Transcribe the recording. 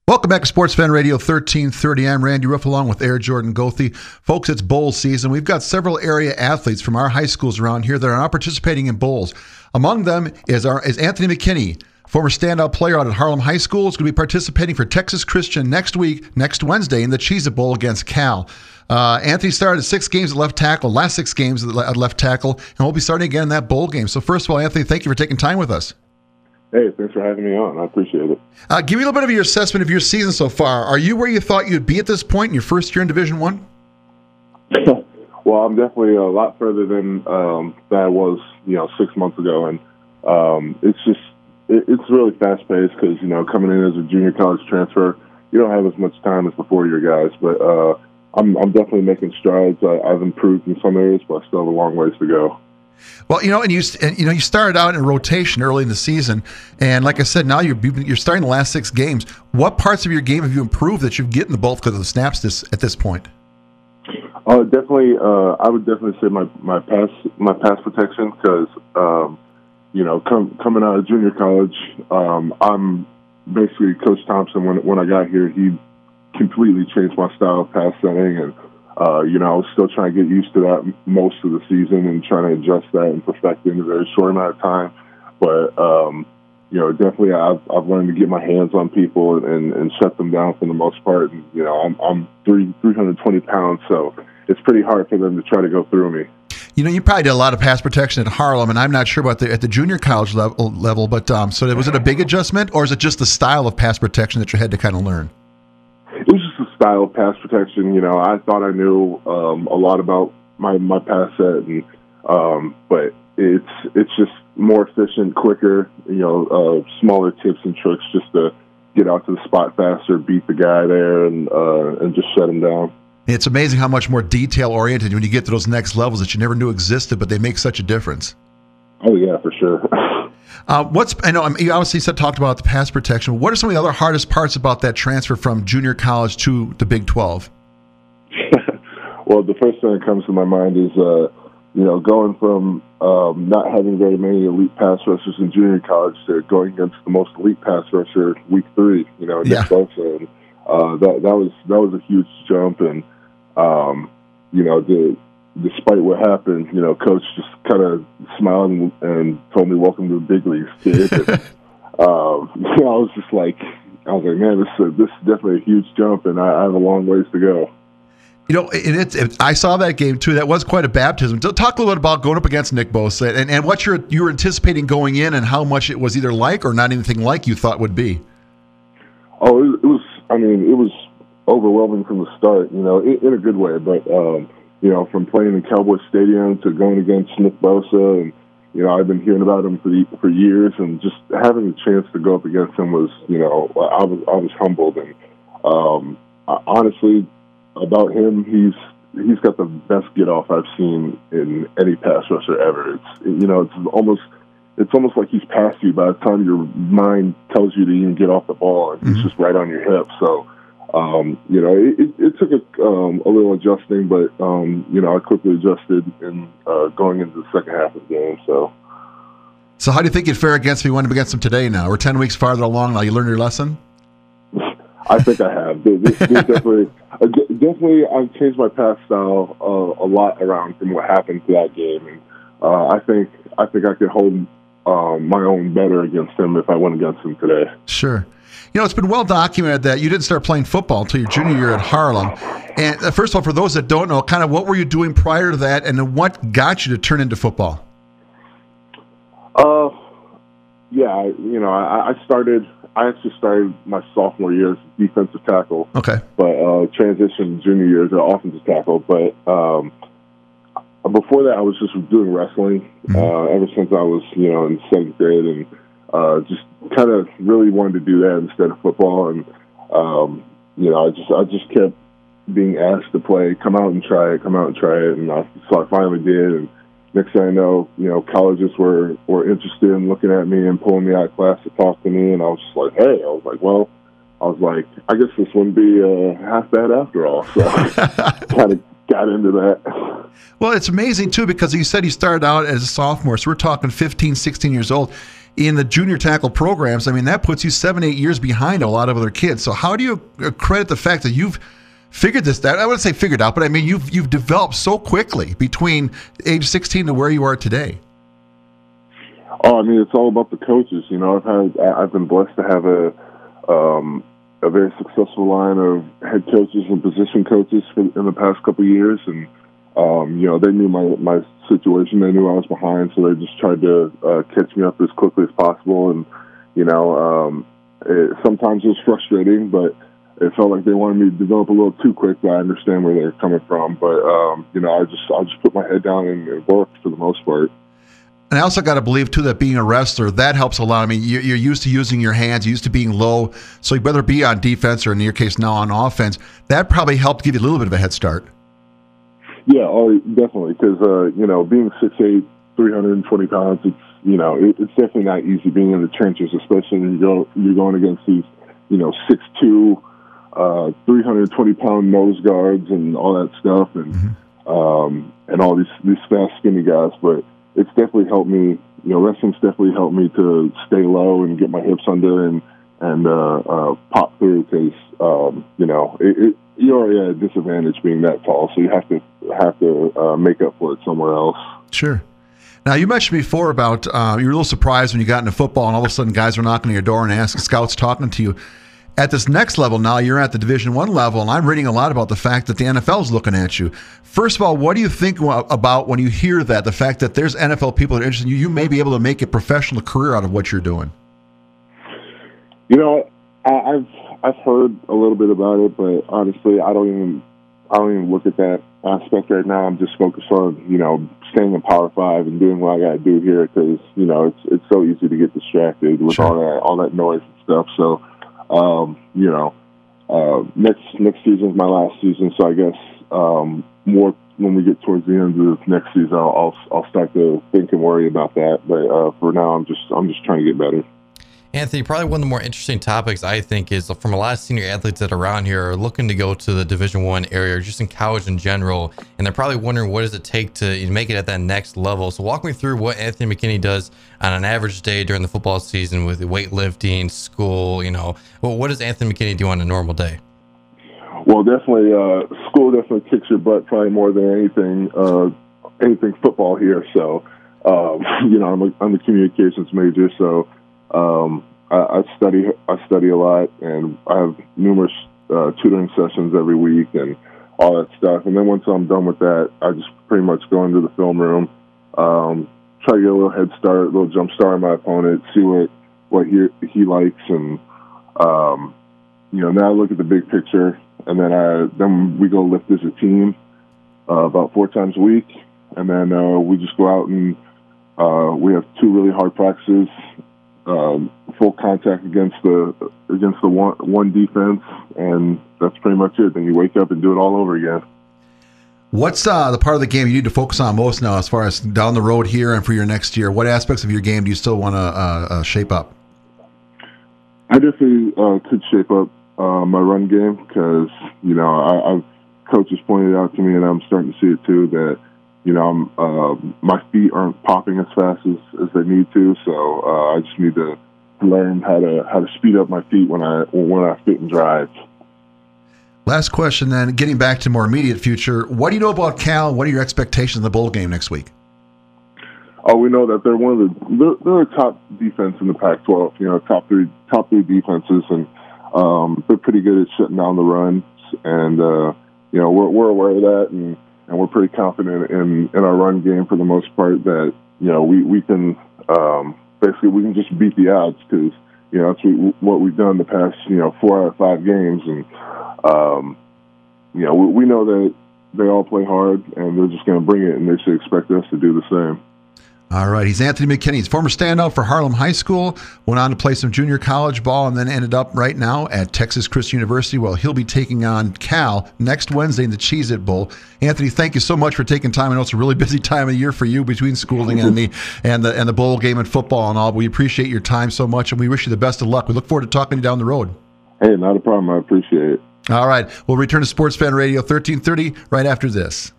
Welcome back to Sports Fan Radio 1330. I'm Randy Ruff along with Air Jordan Gothi. Folks, it's bowl season. We've got several area athletes from our high schools around here that are now participating in bowls. Among them is Anthony McKinney, former standout player out at Harlem High School. Is going to be participating for Texas Christian next Wednesday, in the Cheez-It Bowl against Cal. Anthony started 6 games at left tackle, last 6 games at left tackle, and we'll be starting again in that bowl game. So first of all, Anthony, thank you for taking time with us. Hey, thanks for having me on. I appreciate it. Give me a little bit of your assessment of your season so far. Are you where you thought you'd be at this point in your first year in Division I? Well, I'm definitely a lot further than I was, 6 months ago, and it's really fast paced because coming in as a junior college transfer, you don't have as much time as the 4-year guys. But I'm definitely making strides. I've improved in some areas, but I still have a long ways to go. Well, you started out in rotation early in the season, and like I said, now you're starting the last 6 games. What parts of your game have you improved that you've gotten the bulk of the snaps at this point? Definitely, I would definitely say my pass protection because coming out of junior college, I'm basically Coach Thompson. When I got here, he completely changed my style of pass setting and. I was still trying to get used to that most of the season and trying to adjust that and perfect it in a very short amount of time. But, definitely I've learned to get my hands on people and shut them down for the most part. And, I'm 320 pounds, so it's pretty hard for them to try to go through me. You probably did a lot of pass protection at Harlem, and I'm not sure about at the junior college level, but so was it a big adjustment, or is it just the style of pass protection that you had to kind of learn? It was just a style of pass protection. I thought I knew a lot about my pass set, and but it's just more efficient, quicker. Smaller tips and tricks just to get out to the spot faster, beat the guy there, and just shut him down. It's amazing how much more detail oriented when you get to those next levels that you never knew existed, but they make such a difference. Oh yeah, for sure. You obviously talked about the pass protection. What are some of the other hardest parts about that transfer from junior college to the Big 12? Well, the first thing that comes to my mind is, going from not having very many elite pass rushers in junior college to going against the most elite pass rusher week 3, Nick Bosa. And that was a huge jump, and despite what happened, Coach just kind of smiled and told me, "Welcome to the big leagues, kid." And, I was like, man, this is definitely a huge jump, and I have a long ways to go. I saw that game too. That was quite a baptism. Talk a little bit about going up against Nick Bosa and what you were anticipating going in, and how much it was either like or not anything like you thought would be. Oh, it was. It was overwhelming from the start. In a good way, but. From playing in Cowboy Stadium to going against Nick Bosa, and I've been hearing about him for years, and just having the chance to go up against him was, I was humbled, and honestly, about him, he's got the best get off I've seen in any pass rusher ever. It's almost like he's past you by the time your mind tells you to even get off the ball, and he's just right on your hip. So. It took a little adjusting, but, I quickly adjusted in going into the second half of the game. So how do you think you'd fare against if you went up against him today now? We're 10 weeks farther along now. You learned your lesson? I think I have. Definitely, I've changed my pass style a lot around from what happened to that game. And I think I could hold my own better against him if I went against him today. Sure. It's been well documented that you didn't start playing football until your junior year at Harlem. And first of all, for those that don't know, kind of what were you doing prior to that, and then what got you to turn into football? I actually started my sophomore year as defensive tackle. Okay. But transitioned junior year to offensive tackle. But before that, I was just doing wrestling ever since I was, in 7th grade, and just kind of really wanted to do that instead of football, and I just kept being asked to play, come out and try it, and so I finally did. And next thing I know, colleges were interested in looking at me and pulling me out of class to talk to me, and I was just like, hey, I guess this wouldn't be half bad after all. So kind of got into that. Well, it's amazing, too, because you said you started out as a sophomore, so we're talking 15, 16 years old. In the junior tackle programs, I mean, that puts you 7, 8 years behind a lot of other kids. So how do you credit the fact that you've figured this out? I wouldn't say figured out, but I mean, you've developed so quickly between age 16 to where you are today. Oh, I mean, it's all about the coaches. You know, I've been blessed to have a very successful line of head coaches and position coaches in the past couple of years, and you know, they knew my situation. They knew I was behind, so they just tried to catch me up as quickly as possible. And you know, sometimes it was frustrating, but it felt like they wanted me to develop a little too quick. But I understand where they're coming from. But you know, I just put my head down and worked for the most part. And I also got to believe, too, that being a wrestler, that helps a lot. I mean, you're used to using your hands, you're used to being low. So whether it be on defense or, in your case, now on offense, that probably helped give you a little bit of a head start. Yeah, oh, definitely. Because, you know, being 6'8", 320 pounds, it's, you know, it's definitely not easy being in the trenches, especially when you're going against these, you know, 6'2", 320-pound nose guards and all that stuff, and and all these fast, skinny guys. But it's definitely helped me. You know, wrestling's definitely helped me to stay low and get my hips under and pop through. Because you know, you're already at a disadvantage being that tall, so you have to make up for it somewhere else. Sure. Now, you mentioned before about you were a little surprised when you got into football, and all of a sudden, guys were knocking on your door and asking scouts, talking to you. At this next level now, you're at the Division I level, and I'm reading a lot about the fact that the NFL is looking at you. First of all, what do you think about when you hear that, the fact that there's NFL people that are interested in you? You may be able to make a professional career out of what you're doing. You know, I've heard a little bit about it, but honestly, I don't even look at that aspect right now. I'm just focused on, you know, staying in Power 5 and doing what I got to do here, because, you know, it's so easy to get distracted with all that noise and stuff. So, you know, next season is my last season, so I guess more when we get towards the end of next season, I'll start to think and worry about that. But for now, I'm just trying to get better. Anthony, probably one of the more interesting topics, I think, is from a lot of senior athletes that are around here are looking to go to the Division I area, or just in college in general, and they're probably wondering what does it take to make it at that next level. So walk me through what Anthony McKinney does on an average day during the football season with weightlifting, school. You know, well, what does Anthony McKinney do on a normal day? Well, definitely, school definitely kicks your butt probably more than anything football here. So, you know, I'm a communications major, so. I study a lot, and I have numerous tutoring sessions every week and all that stuff. And then once I'm done with that, I just pretty much go into the film room, try to get a little head start, a little jump start on my opponent, see what he likes, and you know, now I look at the big picture, and then we go lift as a team about 4 times a week, and then we just go out and we have 2 really hard practices. Full contact against the one defense, and that's pretty much it. Then you wake up and do it all over again. What's the part of the game you need to focus on most now, as far as down the road here and for your next year? What aspects of your game do you still want to shape up? I definitely could shape up my run game, because you know, coaches pointed out to me, and I'm starting to see it too, that you know, my feet aren't popping as fast as they need to, so I just need to learn how to speed up my feet when I fit and drive. Last question, then, getting back to more immediate future, what do you know about Cal? What are your expectations in the bowl game next week? Oh, we know that they're they're a top defense in the Pac-12. You know, top three defenses, and they're pretty good at shutting down the runs. And you know, we're aware of that, and we're pretty confident in our run game for the most part. That, you know, we can basically we can just beat the odds, because you know that's what we've done the past 4 out of 5 games, and you know, we know that they all play hard, and they're just going to bring it, and they should expect us to do the same. All right. He's Anthony McKinney. He's former standout for Harlem High School, went on to play some junior college ball, and then ended up right now at Texas Christian University. Well, he'll be taking on Cal next Wednesday in the Cheez-It Bowl. Anthony, thank you so much for taking time. I know it's a really busy time of year for you between schooling and the bowl game and football and all. But we appreciate your time so much, and we wish you the best of luck. We look forward to talking to you down the road. Hey, not a problem. I appreciate it. All right. We'll return to Sports Fan Radio 1330 right after this.